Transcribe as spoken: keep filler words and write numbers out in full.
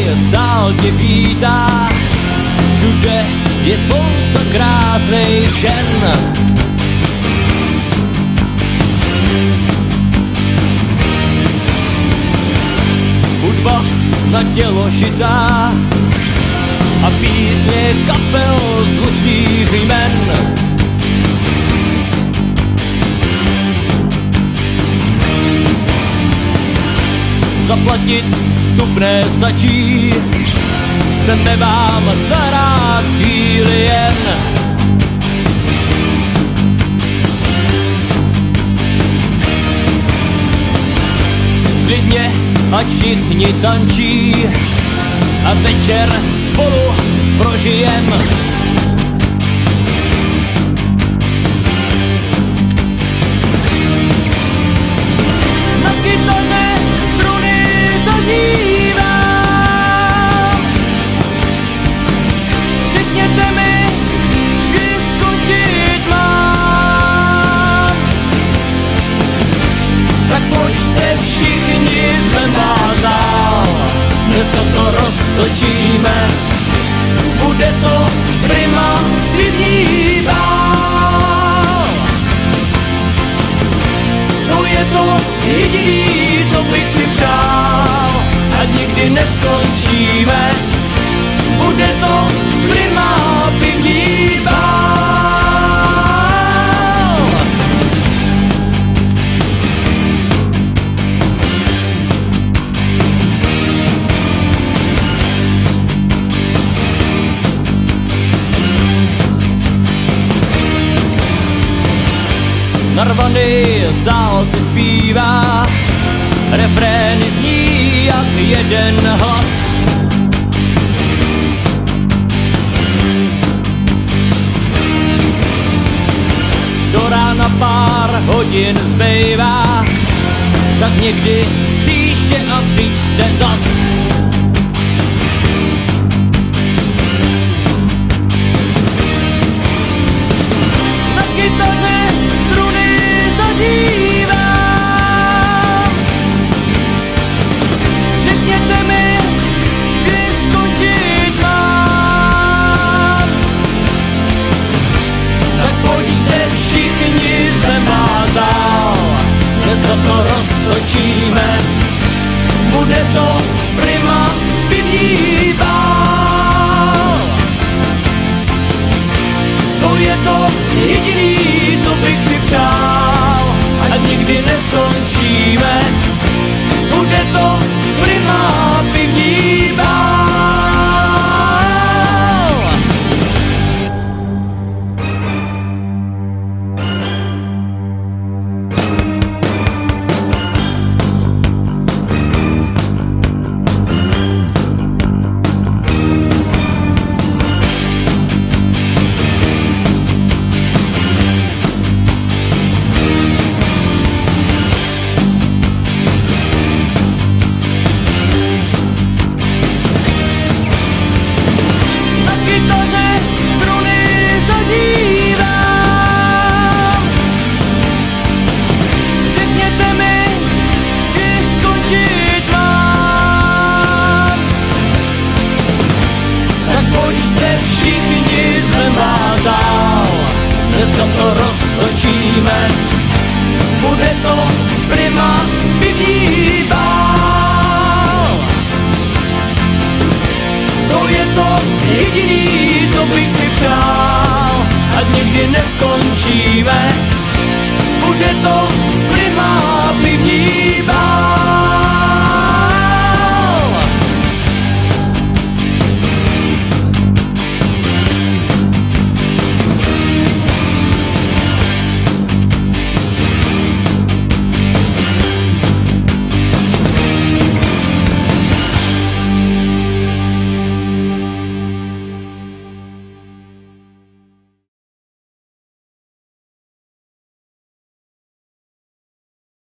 sál tě vítá, všude je spousta krásných žen. Hudba na tělo šitá a písně kapel zvučných jmen. Zaplatit vstupné stačí, chceme vám zahrát chvíli jen. Klidně, ať všichni tančí a večer spolu prožijem. Na kytaře struny zažívám, řekněte mi, kdy skončit mám. Tak pojďte všichni, jsme vás dál, dneska to roztočíme, bude to prima pivní bál. To je to jediný, co bych si přál, ať nikdy neskončíme, bude to prima pivní bál. Narvaný sál si zpívá, refrény zní jak jeden hlas. Do rána pár hodin zbývá, tak někdy příště a přijďte zas. Na kytaře struny zažívám, řekněte mi, kdy skončit mám. Tak pojďte všichni, jsme vás dál, dneska to roztočíme, bude to prima pivní bál. To je to jediný, co bych si přál, ať nikdy neskončíme, bude to prima pivní bál. Dneska to roztočíme, bude to prima pivní bál. To je to jediný, co bych si přál, ať nikdy neskončíme, bude to prima pivní bál.